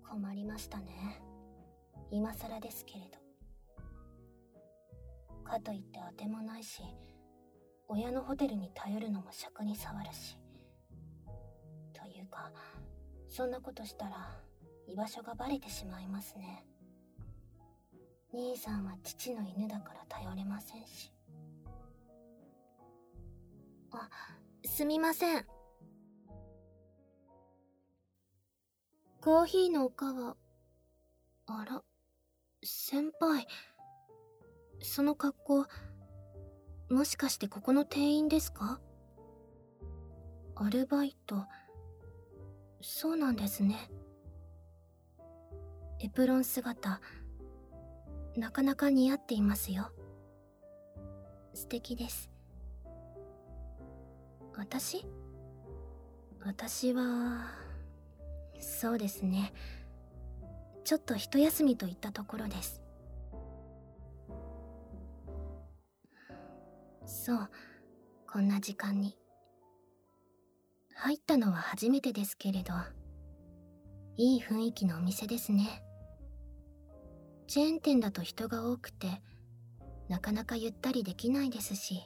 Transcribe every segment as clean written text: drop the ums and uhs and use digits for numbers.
困りましたね。今更ですけれど。かといって当てもないし、親のホテルに頼るのも尺に触るし。というか、そんなことしたら居場所がバレてしまいますね。兄さんは父の犬だから頼れませんし。あ、すみません。コーヒーのおかわ。あら、先輩。その格好、もしかしてここの店員ですか？アルバイト。そうなんですね。エプロン姿、なかなか似合っていますよ。素敵です。私は、そうですね。ちょっと一休みといったところです。そう、こんな時間に。入ったのは初めてですけれど、いい雰囲気のお店ですね。チェーン店だと人が多くて、なかなかゆったりできないですし。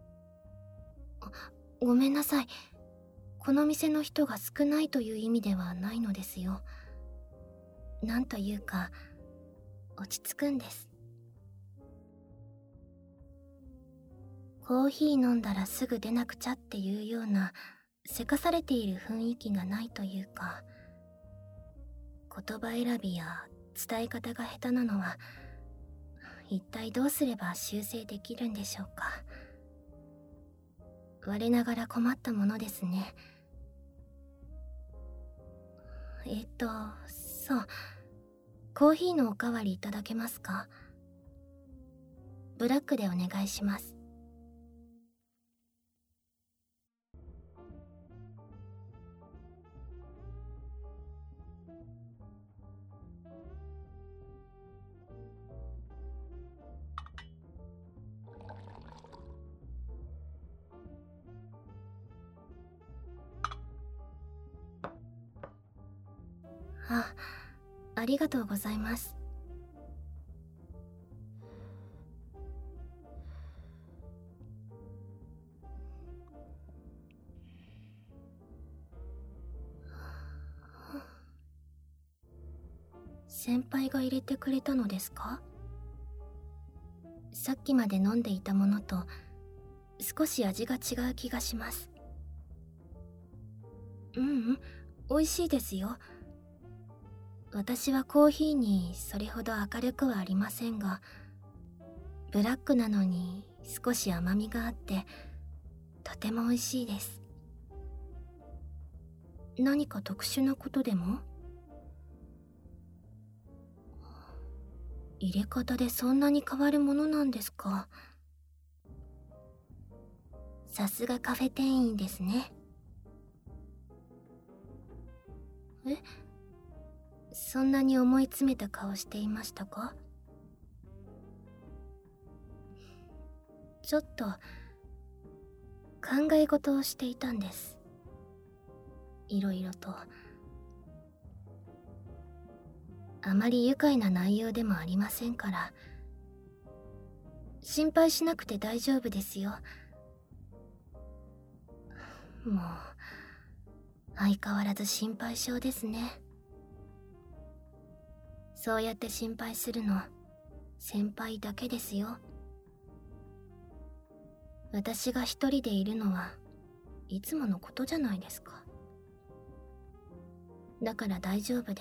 ごめんなさい。この店の人が少ないという意味ではないのですよ。なんというか、落ち着くんです。コーヒー飲んだらすぐ出なくちゃっていうような、せかされている雰囲気がないというか、言葉選びや伝え方が下手なのは、一体どうすれば修正できるんでしょうか。我ながら困ったものですね。そう。コーヒーのおかわりいただけますか？ブラックでお願いします。あ、ありがとうございます。先輩が入れてくれたのですか？さっきまで飲んでいたものと少し味が違う気がします。美味しいですよ。私はコーヒーにそれほど明るくはありませんが、ブラックなのに少し甘みがあってとても美味しいです。何か特殊なことでも？入れ方でそんなに変わるものなんですか。さすがカフェ店員ですね。え？そんなに思い詰めた顔していましたか？ちょっと考え事をしていたんです。いろいろと。あまり愉快な内容でもありませんから。心配しなくて大丈夫ですよ。もう、相変わらず心配性ですね。そうやって心配するの、先輩だけですよ。私が一人でいるのはいつものことじゃないですか。だから大丈夫です。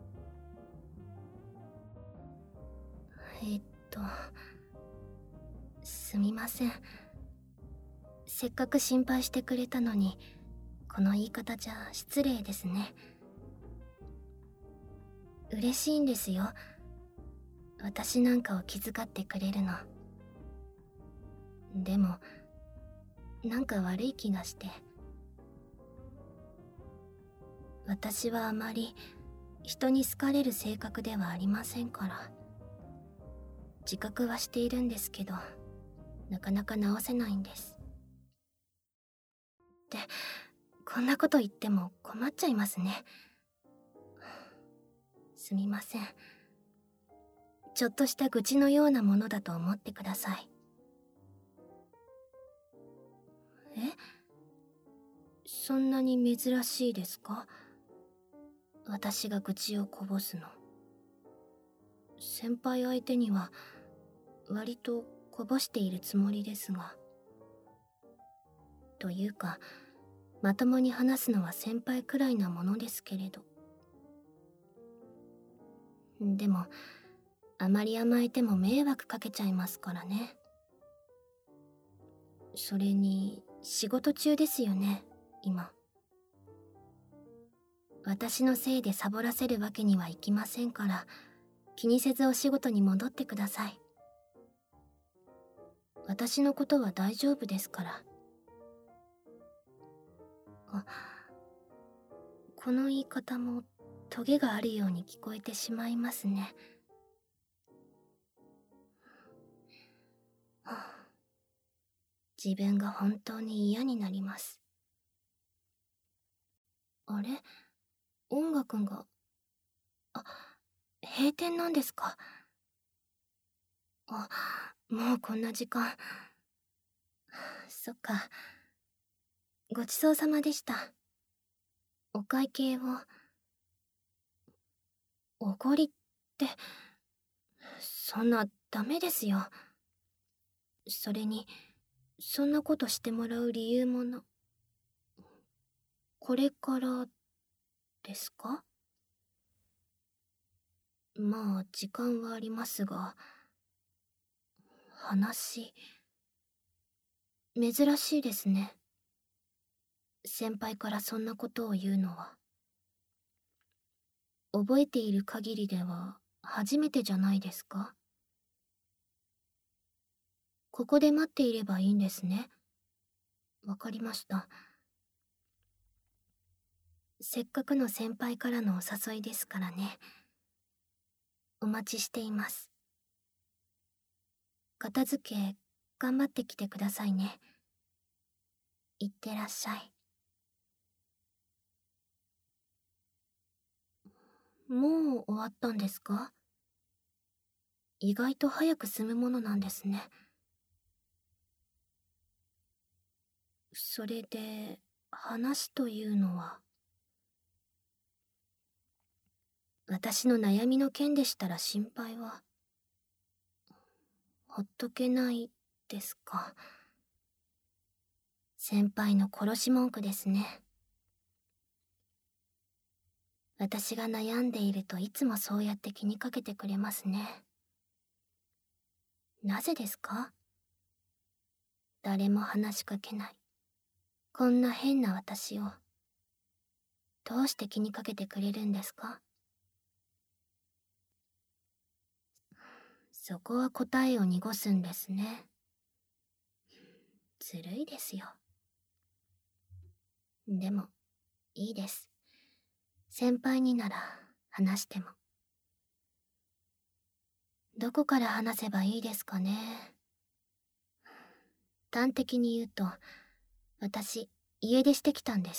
すみません。せっかく心配してくれたのに、この言い方じゃ失礼ですね。嬉しいんですよ。私なんかを気遣ってくれるの。でも、なんか悪い気がして。私はあまり人に好かれる性格ではありませんから。自覚はしているんですけど、なかなか直せないんです。で、こんなこと言っても困っちゃいますね。 すみません。ちょっとした愚痴のようなものだと思ってください。え？そんなに珍しいですか？私が愚痴をこぼすの。先輩相手には割とこぼしているつもりですが。というか、まともに話すのは先輩くらいなものですけれど。でも、あまり甘えても迷惑かけちゃいますからね。それに、仕事中ですよね、今。私のせいでサボらせるわけにはいきませんから、気にせずお仕事に戻ってください。私のことは大丈夫ですから。あ、この言い方もトゲがあるように聞こえてしまいますね。はあ、自分が本当に嫌になります。あれ？音楽が、あ、閉店なんですか？あ、もうこんな時間。そっか。ごちそうさまでした。お会計を。おごりって、そんなダメですよ。それに、そんなことしてもらう理由もこれからですか？まあ、時間はありますが、話、珍しいですね。先輩からそんなことを言うのは。覚えている限りでは初めてじゃないですか？ここで待っていればいいんですね。わかりました。せっかくの先輩からのお誘いですからね。お待ちしています。片付け、頑張ってきてくださいね。いってらっしゃい。もう終わったんですか？意外と早く済むものなんですね。それで、話というのは、私の悩みの件でしたら心配は、ほっとけないですか？先輩の殺し文句ですね。私が悩んでいるといつもそうやって気にかけてくれますね。なぜですか？誰も話しかけない。こんな変な私を、どうして気にかけてくれるんですか？そこは答えを濁すんですね。ずるいですよ。でも、いいです。先輩になら話しても。どこから話せばいいですかね。端的に言うと、私、家出してきたんです。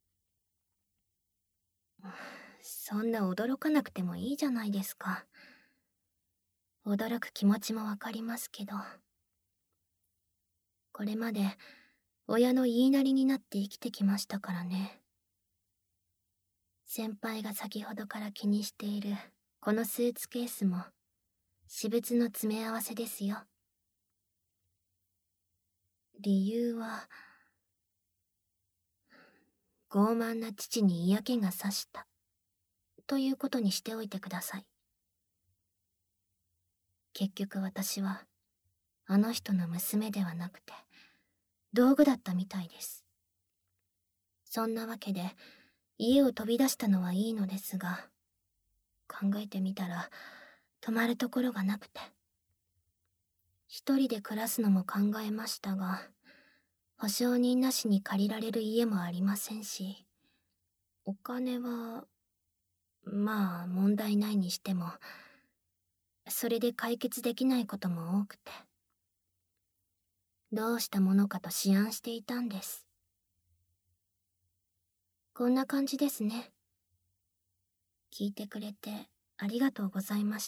そんな驚かなくてもいいじゃないですか。驚く気持ちもわかりますけど。これまで、親の言いなりになって生きてきましたからね。先輩が先ほどから気にしている、このスーツケースも、私物の詰め合わせですよ。理由は、傲慢な父に嫌気がさした、ということにしておいてください。結局私は、あの人の娘ではなくて、道具だったみたいです。そんなわけで、家を飛び出したのはいいのですが、考えてみたら、泊まるところがなくて。一人で暮らすのも考えましたが、保証人なしに借りられる家もありませんし、お金は、まあ問題ないにしても、それで解決できないことも多くて、どうしたものかと思案していたんです。こんな感じですね。 聞いてくれてありがとうございました。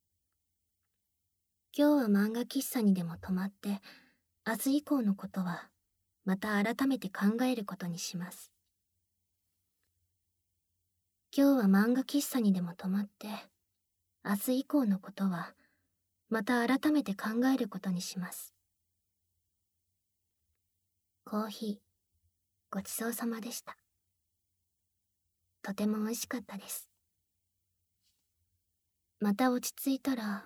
今日は漫画喫茶にでも泊まって、明日以降のことはまた改めて考えることにします。今日は漫画喫茶にでも泊まって、明日以降のことはまた改めて考えることにします。コーヒー、ごちそうさまでした。とても美味しかったです。また落ち着いたら、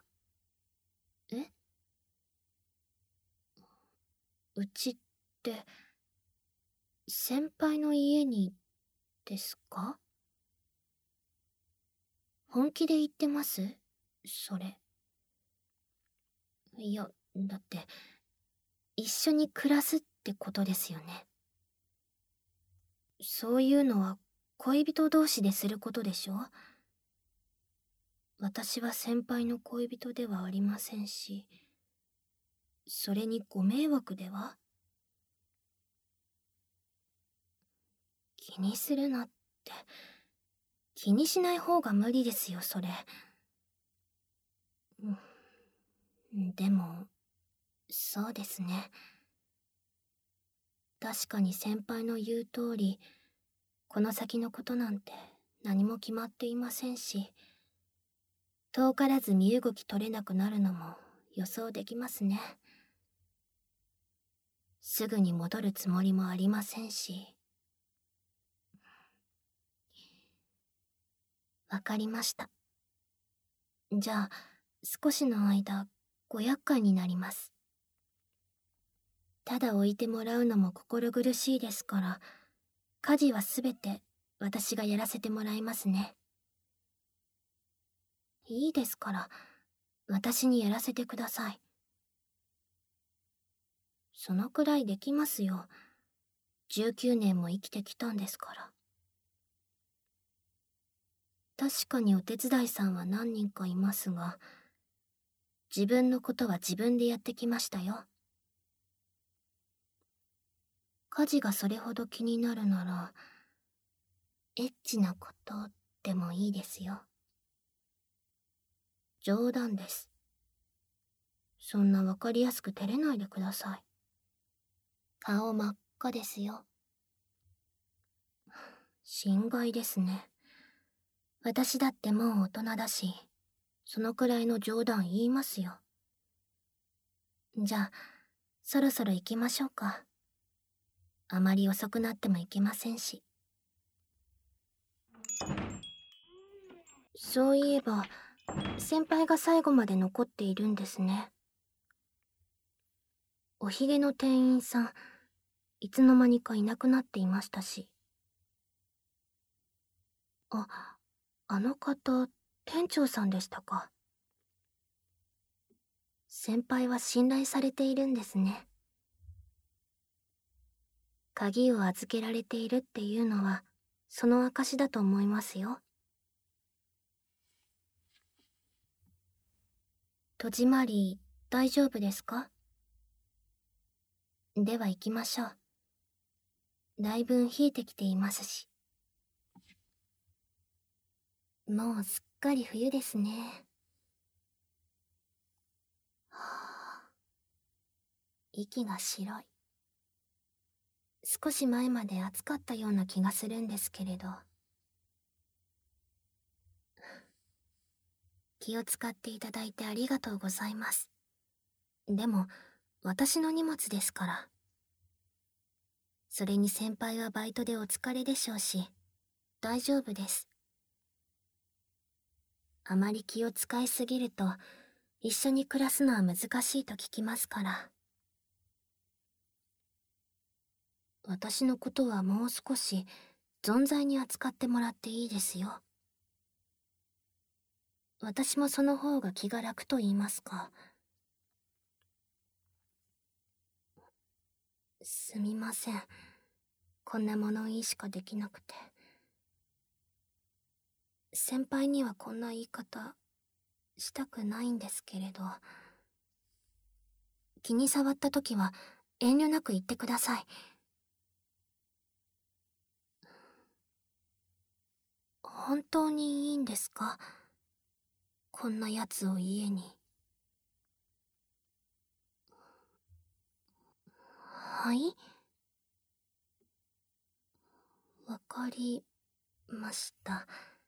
うちって、先輩の家に、ですか？本気で言ってます？それ。いや、だって、一緒に暮らすってことですよね。そういうのは恋人同士ですることでしょ？私は先輩の恋人ではありませんし、それにご迷惑では？気にするなって、気にしない方が無理ですよ、それ。でも、そうですね。確かに先輩の言う通り、この先のことなんて何も決まっていませんし、遠からず身動き取れなくなるのも予想できますね。すぐに戻るつもりもありませんし。わかりました。じゃあ、少しの間、ご厄介になります。ただ置いてもらうのも心苦しいですから、家事はすべて私がやらせてもらいますね。いいですから、私にやらせてください。そのくらいできますよ。19年も生きてきたんですから。確かにお手伝いさんは何人かいますが、自分のことは自分でやってきましたよ。家事がそれほど気になるなら、エッチなことでもいいですよ。冗談です。そんなわかりやすく照れないでください。顔真っ赤ですよ。心外ですね。私だってもう大人だし、そのくらいの冗談言いますよ。じゃあ、そろそろ行きましょうか。あまり遅くなってもいけませんし。そういえば、先輩が最後まで残っているんですね。おひげの店員さん、いつの間にかいなくなっていましたし。あの方、店長さんでしたか。先輩は信頼されているんですね。鍵を預けられているっていうのは、その証だと思いますよ。戸締まり、大丈夫ですか？では行きましょう。だいぶ冷えてきていますし。もうすっかり冬ですね。はあ、息が白い。少し前まで暑かったような気がするんですけれど。気を使っていただいてありがとうございます。でも、私の荷物ですから。それに先輩はバイトでお疲れでしょうし、大丈夫です。あまり気を使いすぎると、一緒に暮らすのは難しいと聞きますから。私のことはもう少し存在に扱ってもらっていいですよ。私もその方が気が楽と言いますか。すみません。こんな物言いしかできなくて。先輩にはこんな言い方したくないんですけれど。気に障った時は遠慮なく言ってください。 本当にいいんですか？こんな奴を家に。はい？わかりました。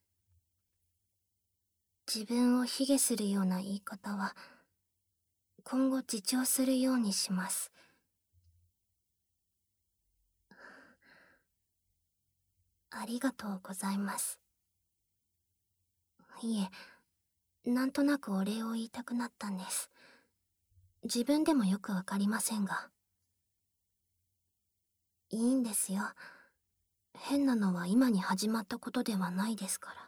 自分を卑下するような言い方は、今後自重するようにします。ありがとうございます。いえ、なんとなくお礼を言いたくなったんです。自分でもよくわかりませんが。いいんですよ。変なのは今に始まったことではないですから。